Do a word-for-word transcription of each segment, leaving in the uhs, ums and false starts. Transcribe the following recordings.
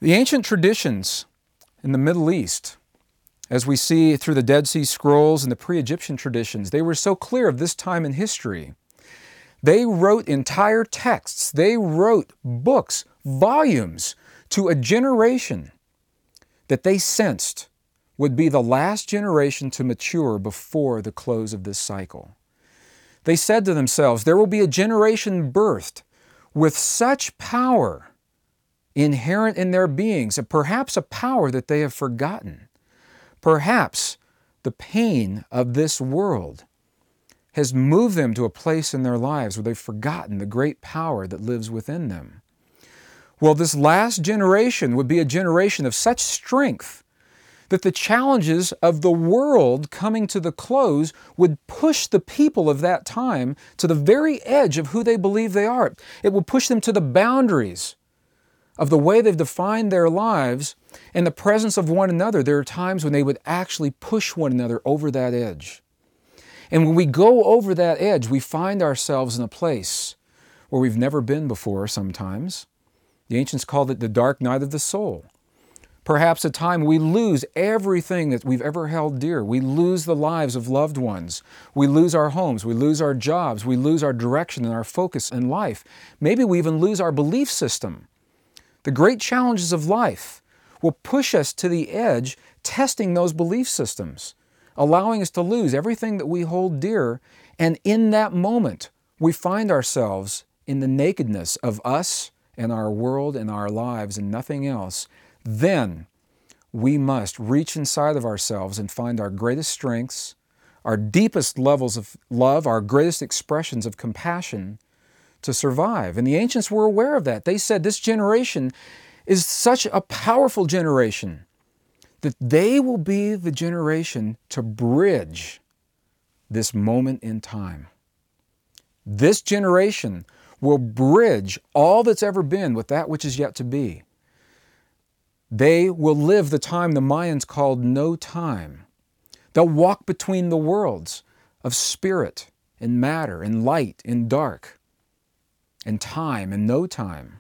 The ancient traditions in the Middle East, as we see through the Dead Sea Scrolls and the pre-Egyptian traditions, they were so clear of this time in history. They wrote entire texts. They wrote books, volumes, to a generation that they sensed would be the last generation to mature before the close of this cycle. They said to themselves, there will be a generation birthed with such power inherent in their beings, and perhaps a power that they have forgotten. Perhaps the pain of this world has moved them to a place in their lives where they've forgotten the great power that lives within them. Well, this last generation would be a generation of such strength that the challenges of the world coming to the close would push the people of that time to the very edge of who they believe they are. It will push them to the boundaries of the way they've defined their lives. In the presence of one another, there are times when they would actually push one another over that edge. And when we go over that edge, we find ourselves in a place where we've never been before sometimes. The ancients called it the dark night of the soul. Perhaps a time we lose everything that we've ever held dear. We lose the lives of loved ones. We lose our homes. We lose our jobs. We lose our direction and our focus in life. Maybe we even lose our belief system. The great challenges of life will push us to the edge, testing those belief systems, allowing us to lose everything that we hold dear. And in that moment, we find ourselves in the nakedness of us and our world and our lives and nothing else. Then we must reach inside of ourselves and find our greatest strengths, our deepest levels of love, our greatest expressions of compassion to survive. And the ancients were aware of that. They said this generation is such a powerful generation that they will be the generation to bridge this moment in time. This generation will bridge all that's ever been with that which is yet to be. They will live the time the Mayans called no time. They'll walk between the worlds of spirit and matter and light and dark and time and no time.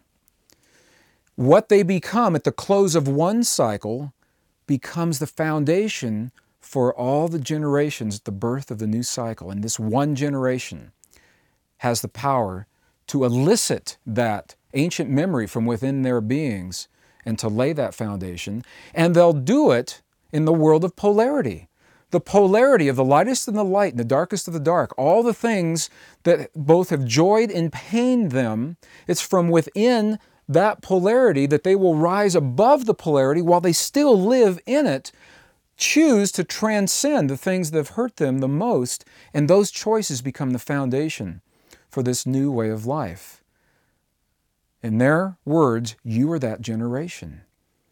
What they become at the close of one cycle becomes the foundation for all the generations at the birth of the new cycle. And this one generation has the power to elicit that ancient memory from within their beings and to lay that foundation. And they'll do it in the world of polarity. The polarity of the lightest and the light and the darkest of the dark, all the things that both have joyed and pained them, it's from within that polarity that they will rise above the polarity while they still live in it, choose to transcend the things that have hurt them the most, and those choices become the foundation for this new way of life. In their words, you are that generation.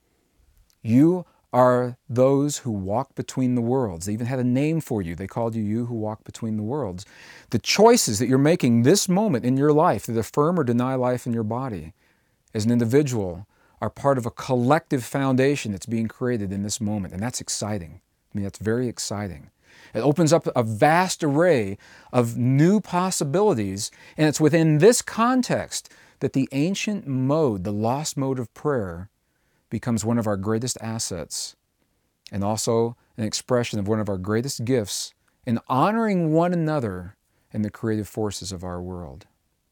You are those who walk between the worlds. They even had a name for you. They called you you who walk between the worlds. The choices that you're making this moment in your life that affirm or deny life in your body as an individual are part of a collective foundation that's being created in this moment. And that's exciting. I mean, that's very exciting. It opens up a vast array of new possibilities, and it's within this context that the ancient mode, the lost mode of prayer, becomes one of our greatest assets and also an expression of one of our greatest gifts in honoring one another and the creative forces of our world.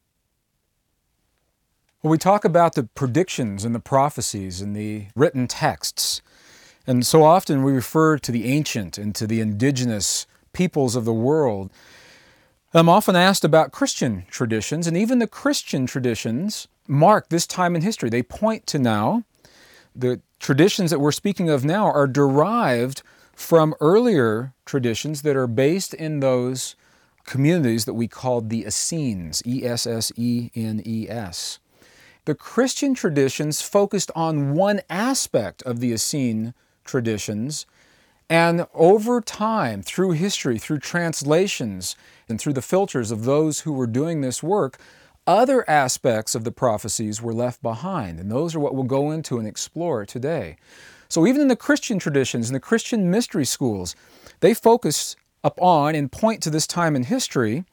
When we talk about the predictions and the prophecies and the written texts, and so often we refer to the ancient and to the indigenous peoples of the world, I'm often asked about Christian traditions, and even the Christian traditions mark this time in history. They point to now. The traditions that we're speaking of now are derived from earlier traditions that are based in those communities that we called the Essenes, E S S E N E S. The Christian traditions focused on one aspect of the Essene traditions, and over time, through history, through translations, and through the filters of those who were doing this work, other aspects of the prophecies were left behind, and those are what we'll go into and explore today. So even in the Christian traditions, in the Christian mystery schools, they focus upon and point to this time in history,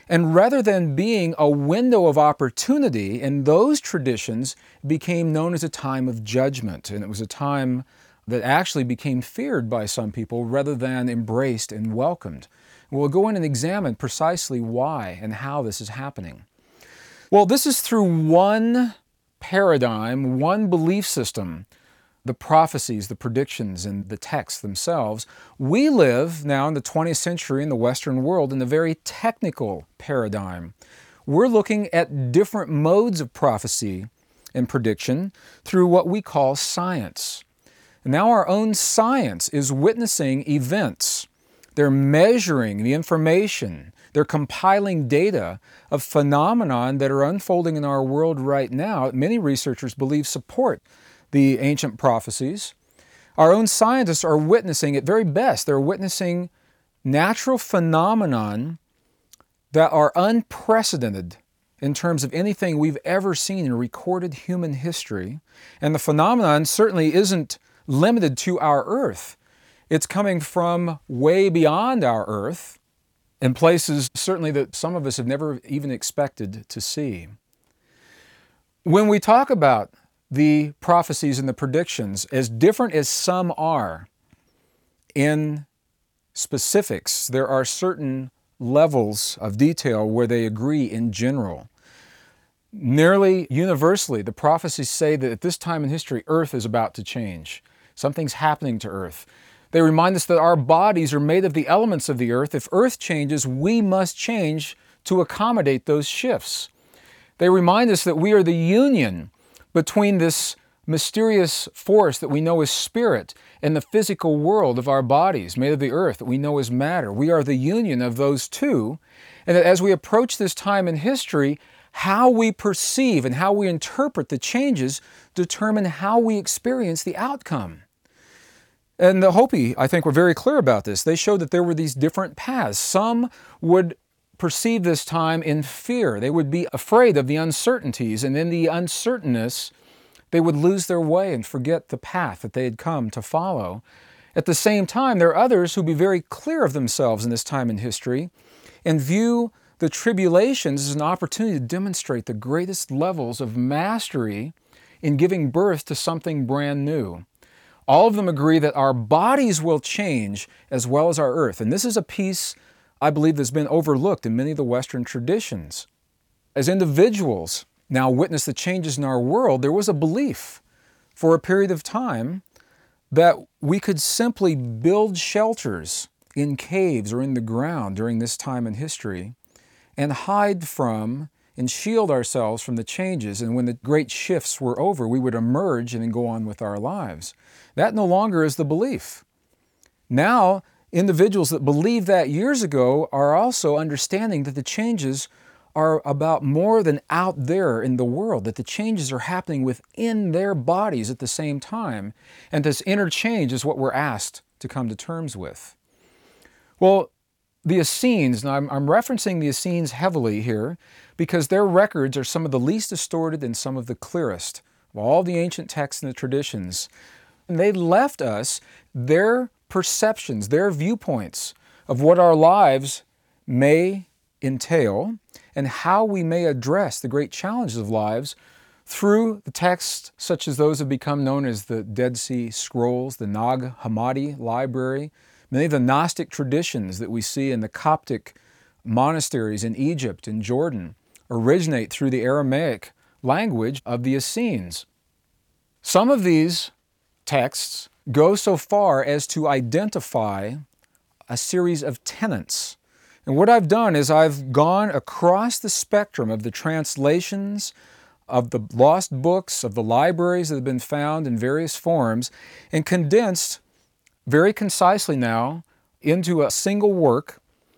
And rather than being a window of opportunity, in those traditions became known as a time of judgment. And it was a time that actually became feared by some people rather than embraced and welcomed. We'll go in and examine precisely why and how this is happening. Well, this is through one paradigm, one belief system, the prophecies, the predictions, and the texts themselves. We live now in the twentieth century in the Western world in a very technical paradigm. We're looking at different modes of prophecy and prediction through what we call science. Now our own science is witnessing events. They're measuring the information. They're compiling data of phenomenon that are unfolding in our world right now. Many researchers believe support the ancient prophecies. Our own scientists are witnessing, at very best, they're witnessing natural phenomenon that are unprecedented in terms of anything we've ever seen in recorded human history. And the phenomenon certainly isn't limited to our Earth. It's coming from way beyond our Earth, in places certainly that some of us have never even expected to see. When we talk about the prophecies and the predictions, as different as some are in specifics, there are certain levels of detail where they agree in general. Nearly universally, the prophecies say that at this time in history, Earth is about to change. Something's happening to Earth. They remind us that our bodies are made of the elements of the Earth. If Earth changes, we must change to accommodate those shifts. They remind us that we are the union between this mysterious force that we know as spirit and the physical world of our bodies, made of the earth, that we know as matter. We are the union of those two. And that as we approach this time in history, how we perceive and how we interpret the changes determine how we experience the outcome. And the Hopi, I think, were very clear about this. They showed that there were these different paths. Some would perceive this time in fear. They would be afraid of the uncertainties, and in the uncertainness, they would lose their way and forget the path that they had come to follow. At the same time, there are others who would be very clear of themselves in this time in history and view the tribulations as an opportunity to demonstrate the greatest levels of mastery in giving birth to something brand new. All of them agree that our bodies will change as well as our earth. And this is a piece, I believe, that's been overlooked in many of the Western traditions. As individuals now witness the changes in our world, there was a belief for a period of time that we could simply build shelters in caves or in the ground during this time in history and hide from and shield ourselves from the changes. And when the great shifts were over, we would emerge and then go on with our lives. That no longer is the belief. Now, individuals that believed that years ago are also understanding that the changes are about more than out there in the world, that the changes are happening within their bodies at the same time. And this inner change is what we're asked to come to terms with. Well, the Essenes, and I'm, I'm referencing the Essenes heavily here because their records are some of the least distorted and some of the clearest of all the ancient texts and the traditions. And they left us their perceptions, their viewpoints of what our lives may entail and how we may address the great challenges of lives through the texts such as those have become known as the Dead Sea Scrolls, the Nag Hammadi Library. Many of the Gnostic traditions that we see in the Coptic monasteries in Egypt and Jordan originate through the Aramaic language of the Essenes. Some of these texts go so far as to identify a series of tenets. And what I've done is I've gone across the spectrum of the translations, of the lost books, of the libraries that have been found in various forms, and condensed very concisely now into a single work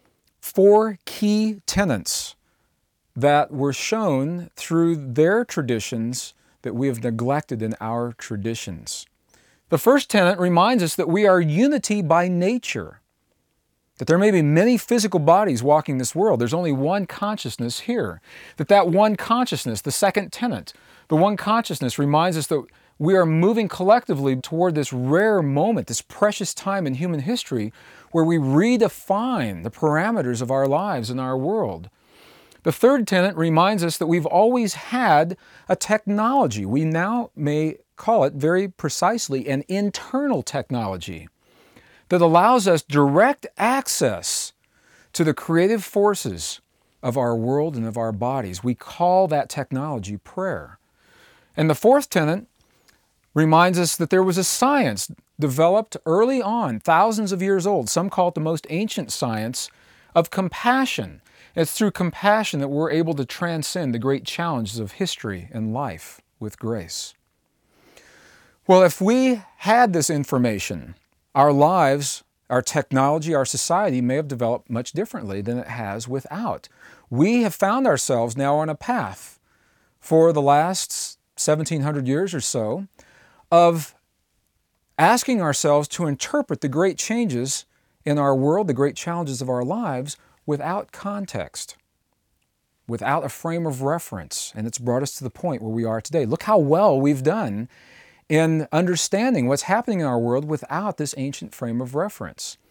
four key tenets that were shown through their traditions that we have neglected in our traditions. The first tenet reminds us that we are unity by nature, that there may be many physical bodies walking this world. There's only one consciousness here. That that one consciousness, the second tenet, the one consciousness reminds us that we are moving collectively toward this rare moment, this precious time in human history where we redefine the parameters of our lives and our world. The third tenet reminds us that we've always had a technology. We now may call it very precisely an internal technology that allows us direct access to the creative forces of our world and of our bodies. We call that technology prayer. And the fourth tenet reminds us that there was a science developed early on, thousands of years old. Some call it the most ancient science of compassion. It's through compassion that we're able to transcend the great challenges of history and life with grace. Well, if we had this information, our lives, our technology, our society may have developed much differently than it has without. We have found ourselves now on a path for the last seventeen hundred years or so of asking ourselves to interpret the great changes in our world, the great challenges of our lives, without context, without a frame of reference. And it's brought us to the point where we are today. Look how well we've done in understanding what's happening in our world without this ancient frame of reference.